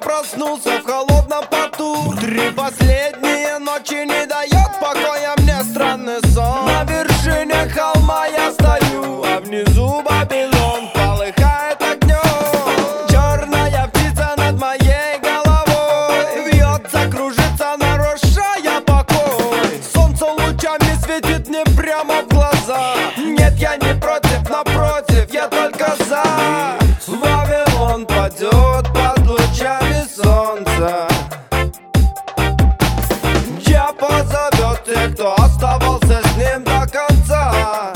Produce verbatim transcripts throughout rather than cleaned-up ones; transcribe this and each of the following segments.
проснулся в холодном поту. Три последние ночи не дает покоя мне странный сон. На вершине холма я стою, а внизу Вавилон полыхает огнем. Черная птица над моей головой вьется, кружится, нарушая покой. Солнце лучами светит мне прямо в глаза. Нет, я не против, напротив, я только за. Вавилон падет под лучами солнца. Я позовет тех, кто оставался с ним до конца.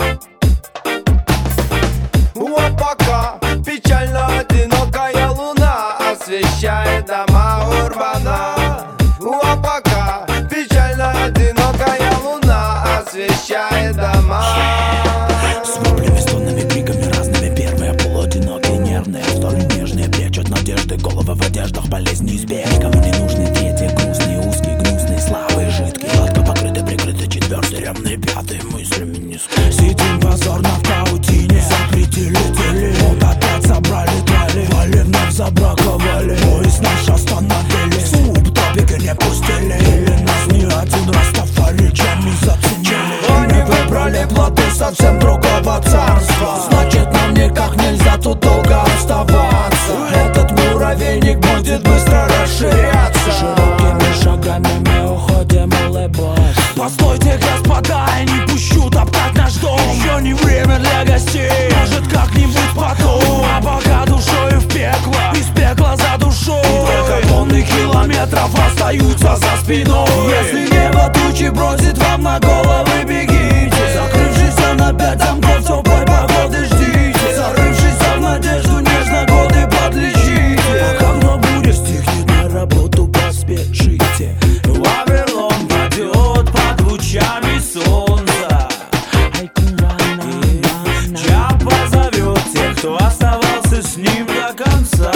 А пока печально одинокая луна освещает дома Урбана. А пока печально одинокая луна освещает дома. С воплями, стонами, криками разными. Первые полуодинокие, нервные, вторые нежные. Прячут надежды, головы в одеждах, болезни избег. Никому не нужны третьи, грустные, узкие, гнусные, слабые, жидкие. Гладко покрыты, прикрыты, четвертый, тремные, пятые, мыслями низкие. Сидим позорно в паутине, запретили теле. Вот опять собрали трали, вали вновь забраковали. Поезд наш остановили, субтопики не пустили. Или нас не один Растафари чами заценили. Они выбрали плоту совсем другого царства. Значит, нам никак нельзя тут долго оставаться. Этот муравейник будет быстро расширяться. Широкими шагами мы уходим, улыбаясь. Постойте, господа, я не пущу топтать наш дом. Еще не время для гостей, может как-нибудь потом. А пока душою в пекло, из пекла за душой. Только тонны километров остаются за спиной. Если небо тучи бросит вам на головы, бегите. Закрывшись на пять замков теплой погоды, ждите. Зарывшись в надежду, нежно годы подлечите. А когда буря стихнет, на работу поспешите. Вавилон падет под лучами солнца. Я позовет тех, кто оставался с ним до конца.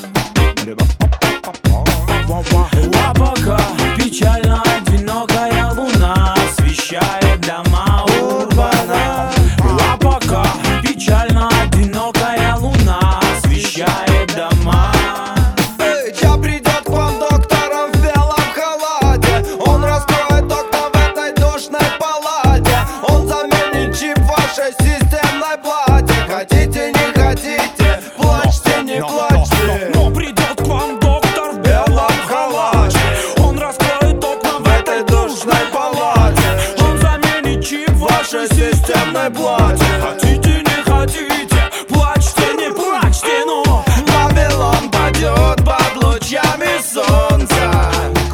А пока печально одинокая луна освещает дома Урбана. А пока печально одинокая луна освещает дома. Я придет к вам доктором в белом халате. Он раскроет окна в этой душной палате. Он заменит чип в вашей системной плате. Хотите, не хотите, плачьте, не плачьте. Но придет к вам доктор в белом халате. Он раскроет окна в этой душной палате. Он заменит чип в Вашей системной плате. Хотите, не хотите, плачьте, не плачьте, но Вавилон падет под лучами солнца.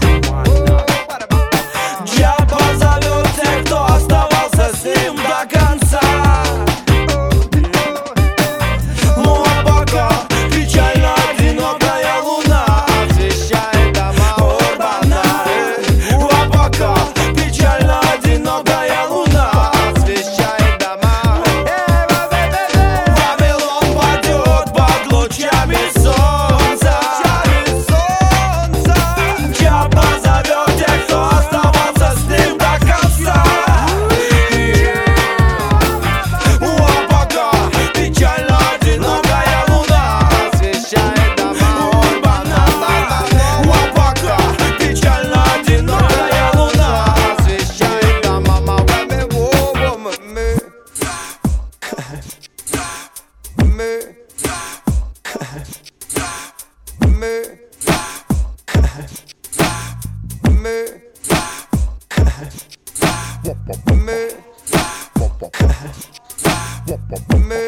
Я позовет тех, кто оставался с ним до конца. Ну а пока печально одинокая луна освещает дома Урбана. А пока печально одинокая луна освещает дома. Вавилон падет под лучами солнца. Я позовет тех, кто оставался с ним до конца. А пока печально одинокая луна освещает дома Урбана. А пока печально одинокая луна освещает дома. Me, me, me, me, me.